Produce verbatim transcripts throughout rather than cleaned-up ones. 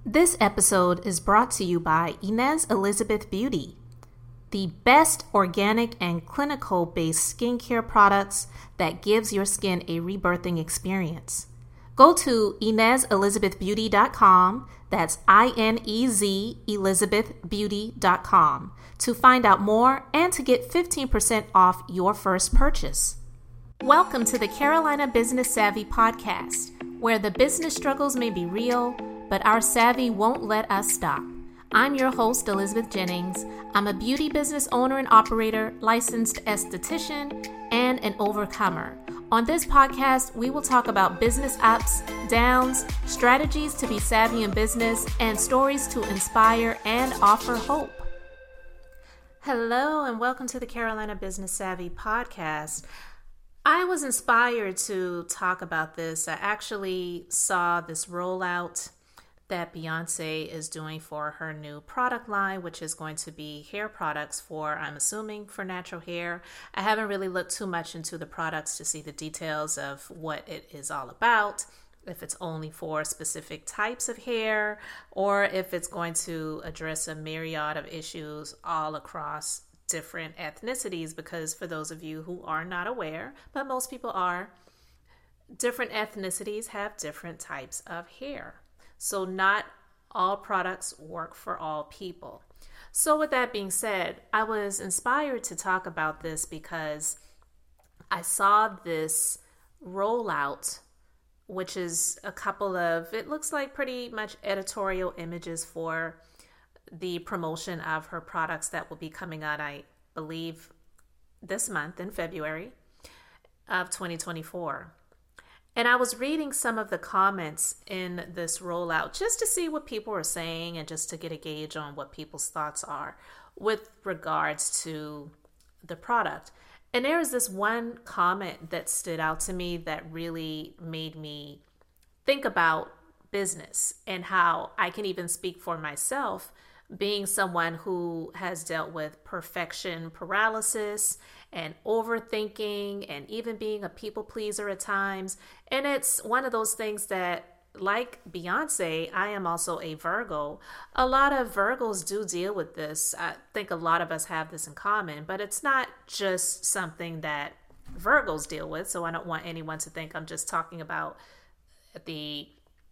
This episode is brought to you by Inez Elizabeth Beauty, the best organic and clinical-based skincare products that gives your skin a rebirthing experience. Go to inez elizabeth beauty dot com, that's I N E Z elizabeth beauty dot com, to find out more and to get fifteen percent off your first purchase. Welcome to the Carolina Business Savvy Podcast, where the business struggles may be real, but our savvy won't let us stop. I'm your host, Elizabeth Jennings. I'm a beauty business owner and operator, licensed esthetician, and an overcomer. On this podcast, we will talk about business ups, downs, strategies to be savvy in business, and stories to inspire and offer hope. Hello, and welcome to the Carolina Business Savvy Podcast. I was inspired to talk about this. I actually saw this rollout that Beyonce is doing for her new product line, which is going to be hair products for, I'm assuming, for natural hair. I haven't really looked too much into the products to see the details of what it is all about, if it's only for specific types of hair, or if it's going to address a myriad of issues all across different ethnicities, because for those of you who are not aware, but most people are, different ethnicities have different types of hair. So not all products work for all people. So with that being said, I was inspired to talk about this because I saw this rollout, which is a couple of, it looks like pretty much editorial images for the promotion of her products that will be coming out, I believe, this month in February of twenty twenty-four. And I was reading some of the comments in this rollout just to see what people are saying and just to get a gauge on what people's thoughts are with regards to the product. And there is this one comment that stood out to me that really made me think about business and how I can even speak for myself, being someone who has dealt with perfection paralysis and overthinking and even being a people pleaser at times. And it's one of those things that, like Beyonce, I am also a Virgo. A lot of Virgos do deal with this. I think a lot of us have this in common, but it's not just something that Virgos deal with. So I don't want anyone to think I'm just talking about the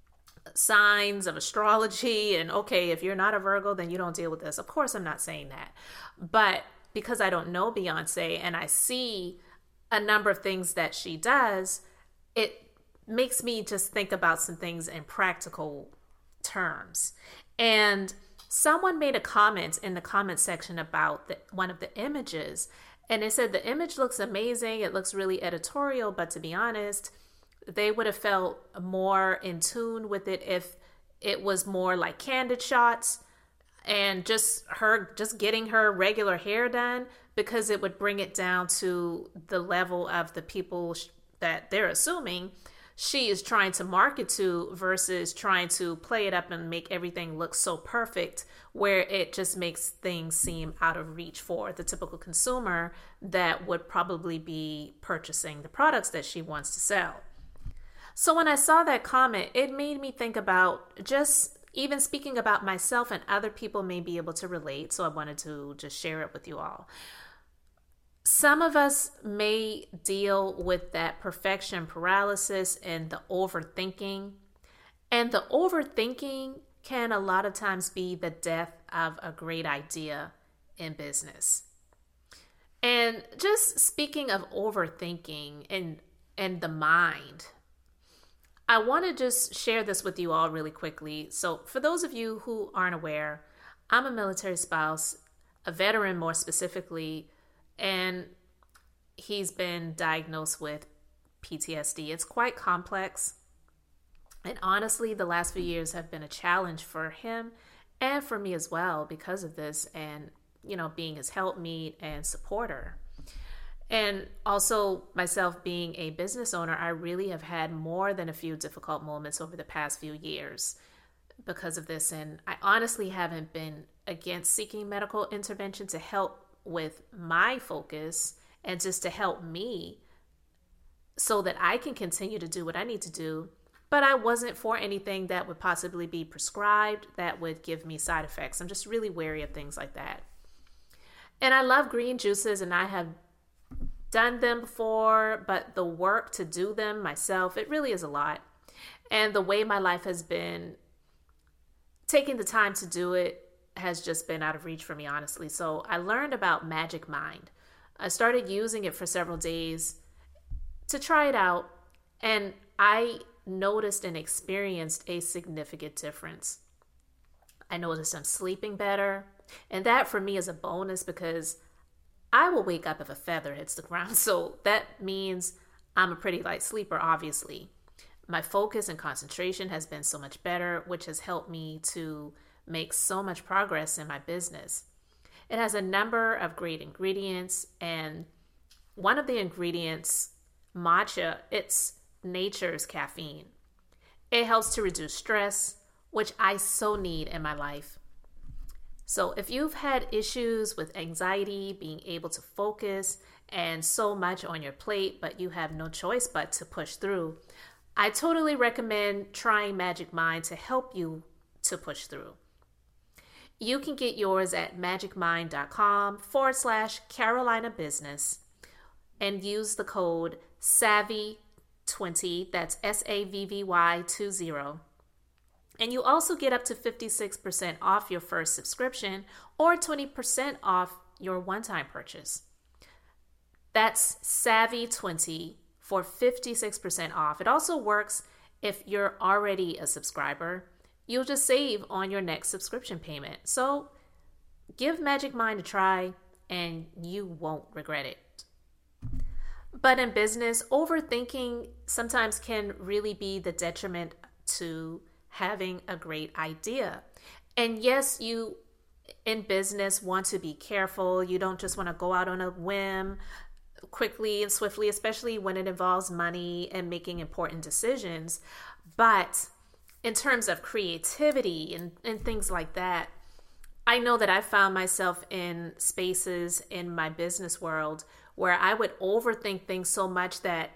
signs of astrology and okay, if you're not a Virgo, then you don't deal with this. Of course, I'm not saying that. But because I don't know Beyonce and I see a number of things that she does, it makes me just think about some things in practical terms. And someone made a comment in the comment section about the, one of the images, and they said the image looks amazing. It looks really editorial, but to be honest, they would have felt more in tune with it if it was more like candid shots and just her just getting her regular hair done, because it would bring it down to the level of the people that they're assuming she is trying to market to, versus trying to play it up and make everything look so perfect where it just makes things seem out of reach for the typical consumer that would probably be purchasing the products that she wants to sell. So when I saw that comment, it made me think about just even speaking about myself, and other people may be able to relate. So I wanted to just share it with you all. Some of us may deal with that perfection paralysis and the overthinking. And the overthinking can a lot of times be the death of a great idea in business. And just speaking of overthinking and, and the mind, I want to just share this with you all really quickly. So for those of you who aren't aware, I'm a military spouse, a veteran more specifically, and he's been diagnosed with P T S D. It's quite complex. And honestly, the last few years have been a challenge for him and for me as well because of this, and, you know, being his helpmeet and supporter. And also myself being a business owner, I really have had more than a few difficult moments over the past few years because of this. And I honestly haven't been against seeking medical intervention to help with my focus and just to help me so that I can continue to do what I need to do but I wasn't for anything that would possibly be prescribed that would give me side effects. I'm just really wary of things like that. And I love green juices, and I have done them before, but the work to do them myself, it really is a lot. And the way my life has been, taking the time to do it has just been out of reach for me, honestly. So I learned about Magic Mind. I started using it for several days to try it out, and I noticed and experienced a significant difference. I noticed I'm sleeping better, and that for me is a bonus because I will wake up if a feather hits the ground. So that means I'm a pretty light sleeper, obviously. My focus and concentration has been so much better, which has helped me to make so much progress in my business. It has a number of great ingredients, and one of the ingredients, matcha, it's nature's caffeine. It helps to reduce stress, which I so need in my life. So if you've had issues with anxiety, being able to focus, and so much on your plate, but you have no choice but to push through, I totally recommend trying Magic Mind to help you to push through. You can get yours at magicmind.com forward slash Carolina Business and use the code savvy twenty, that's S A V V Y twenty. And you also get up to fifty-six percent off your first subscription or twenty percent off your one-time purchase. That's savvy twenty for fifty-six percent off. It also works if you're already a subscriber. You'll just save on your next subscription payment. So give Magic Mind a try and you won't regret it. But in business, overthinking sometimes can really be the detriment to having a great idea. And yes, you in business want to be careful. You don't just want to go out on a whim quickly and swiftly, especially when it involves money and making important decisions. But in terms of creativity and, and things like that, I know that I found myself in spaces in my business world where I would overthink things so much that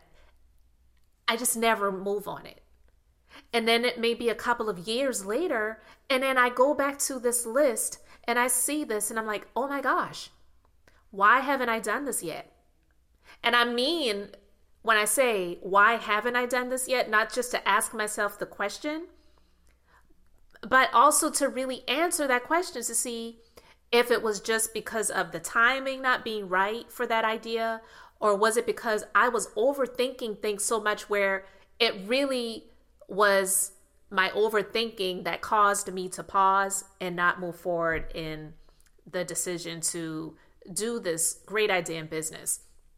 I just never move on it. And then it may be a couple of years later, and then I go back to this list and I see this and I'm like, oh my gosh, why haven't I done this yet? And I mean, when I say, why haven't I done this yet? Not just to ask myself the question, but also to really answer that question to see if it was just because of the timing not being right for that idea, or was it because I was overthinking things so much where it really was my overthinking that caused me to pause and not move forward in the decision to do this great idea in business.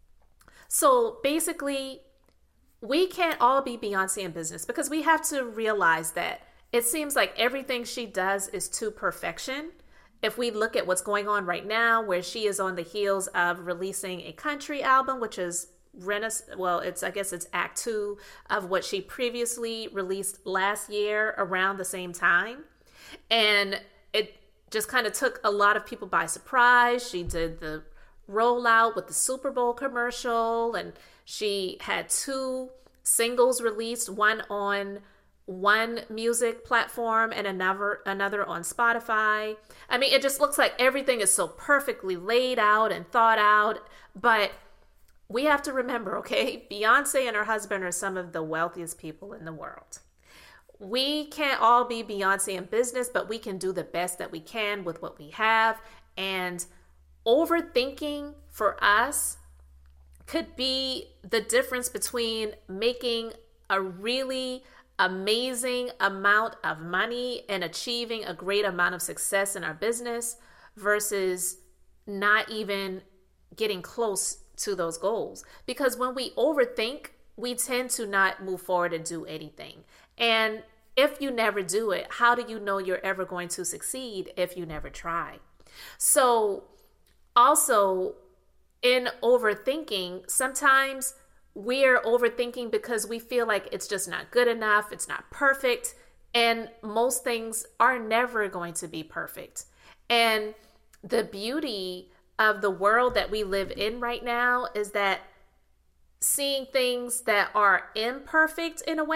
So basically, we can't all be Beyonce in business because we have to realize that it seems like everything she does is to perfection. If we look at what's going on right now, where she is on the heels of releasing a country album, which is Renaissance, well, it's I guess it's act two of what she previously released last year around the same time. And it just kind of took a lot of people by surprise. She did the rollout with the Super Bowl commercial, and she had two singles released, one on one music platform and another another on Spotify. I mean, it just looks like everything is so perfectly laid out and thought out, but we have to remember, okay, Beyonce and her husband are some of the wealthiest people in the world. We can't all be Beyonce in business, but we can do the best that we can with what we have. And overthinking for us could be the difference between making a really amazing amount of money and achieving a great amount of success in our business versus not even getting close to those goals. Because when we overthink, we tend to not move forward and do anything. And if you never do it, how do you know you're ever going to succeed if you never try? So also in overthinking, sometimes we're overthinking because we feel like it's just not good enough, it's not perfect, and most things are never going to be perfect. And the beauty of the world that we live in right now is that seeing things that are imperfect in a way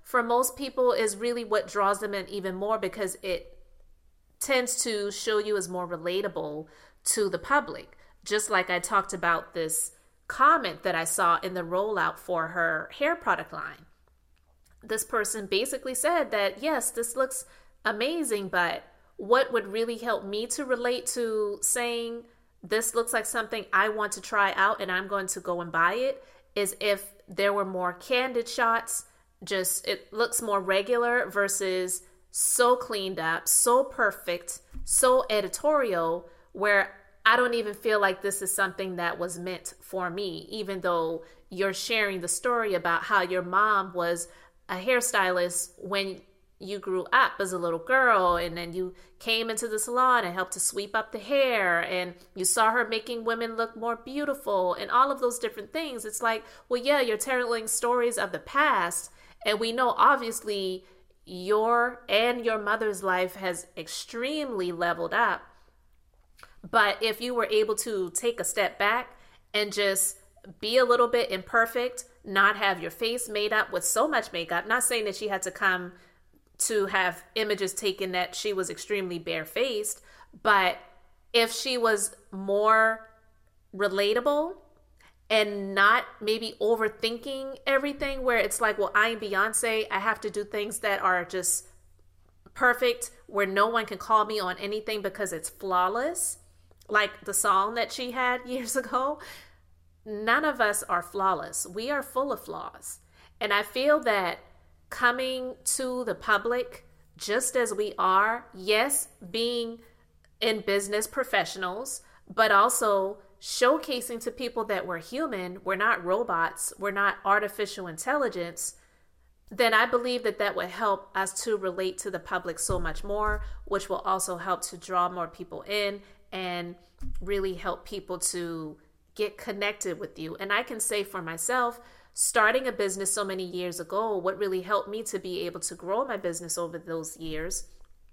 for most people is really what draws them in even more, because it tends to show you as more relatable to the public. Just like I talked about this comment that I saw in the rollout for her hair product line. This person basically said that, yes, this looks amazing, but what would really help me to relate to saying this looks like something I want to try out and I'm going to go and buy it is if there were more candid shots, just it looks more regular versus so cleaned up, so perfect, so editorial, where I don't even feel like this is something that was meant for me, even though you're sharing the story about how your mom was a hairstylist when you grew up as a little girl, and then you came into the salon and helped to sweep up the hair, and you saw her making women look more beautiful and all of those different things. It's like, well, yeah, you're telling stories of the past, and we know obviously your and your mother's life has extremely leveled up. But if you were able to take a step back and just be a little bit imperfect, not have your face made up with so much makeup, not saying that she had to come to have images taken that she was extremely barefaced, but if she was more relatable and not maybe overthinking everything, where it's like, well, I'm Beyonce, I have to do things that are just perfect, where no one can call me on anything because it's flawless, like the song that she had years ago. None of us are flawless. We are full of flaws. And I feel that coming to the public just as we are, yes, being in business professionals, but also showcasing to people that we're human, we're not robots, we're not artificial intelligence, then I believe that that would help us to relate to the public so much more, which will also help to draw more people in and really help people to get connected with you. And I can say for myself, starting a business so many years ago, what really helped me to be able to grow my business over those years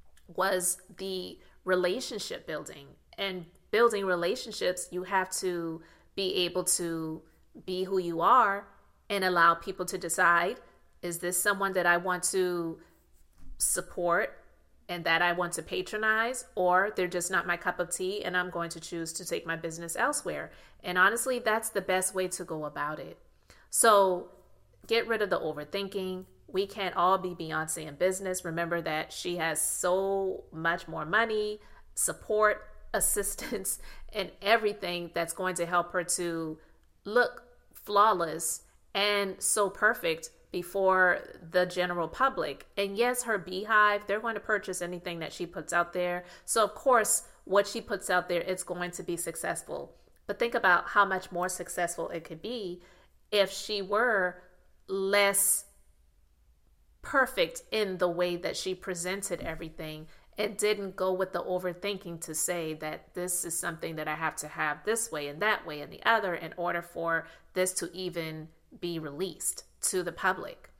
was the relationship building. And building relationships, you have to be able to be who you are and allow people to decide, is this someone that I want to support and that I want to patronize, or they're just not my cup of tea and I'm going to choose to take my business elsewhere. And honestly, that's the best way to go about it. So get rid of the overthinking. We can't all be Beyonce in business. Remember that she has so much more money, support, assistance, and everything that's going to help her to look flawless and so perfect before the general public. And yes, her beehive, they're going to purchase anything that she puts out there. So of course, what she puts out there, it's going to be successful. But think about how much more successful it could be if she were less perfect in the way that she presented everything. It didn't go with the overthinking to say that this is something that I have to have this way and that way and the other in order for this to even be released to the public.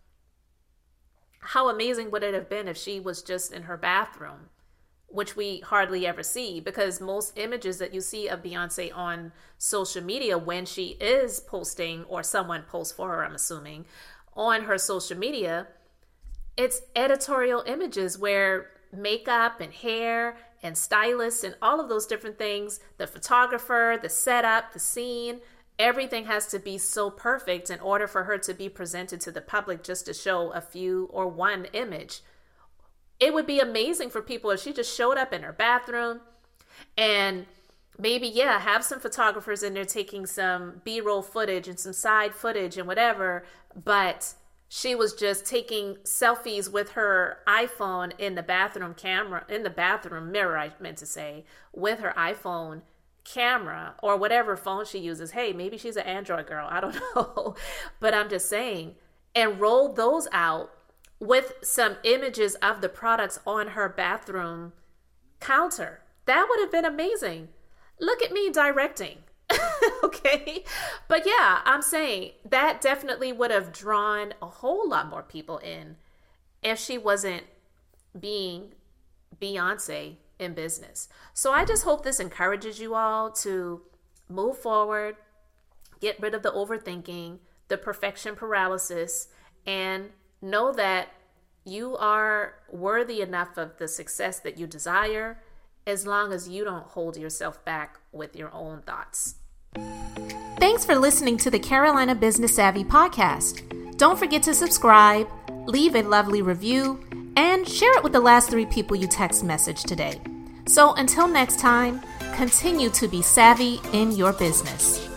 How amazing would it have been if she was just in her bathroom, which we hardly ever see, because most images that you see of Beyonce on social media when she is posting, or someone posts for her, I'm assuming, on her social media, it's editorial images where makeup and hair and stylists and all of those different things, the photographer, the setup, the scene, everything has to be so perfect in order for her to be presented to the public just to show a few or one image. It would be amazing for people if she just showed up in her bathroom and maybe, yeah, have some photographers in there taking some B-roll footage and some side footage and whatever, but she was just taking selfies with her iPhone in the bathroom camera, in the bathroom mirror, I meant to say, with her iPhone camera or whatever phone she uses. Hey, maybe she's an Android girl. I don't know. But I'm just saying, and roll those out with some images of the products on her bathroom counter. That would have been amazing. Look at me directing. Okay. But yeah, I'm saying that definitely would have drawn a whole lot more people in if she wasn't being Beyonce in business. So I just hope this encourages you all to move forward, get rid of the overthinking, the perfection paralysis, and know that you are worthy enough of the success that you desire, as long as you don't hold yourself back with your own thoughts. Thanks for listening to the Carolina Business Savvy podcast. Don't forget to subscribe, leave a lovely review, and share it with the last three people you text message today. So until next time, continue to be savvy in your business.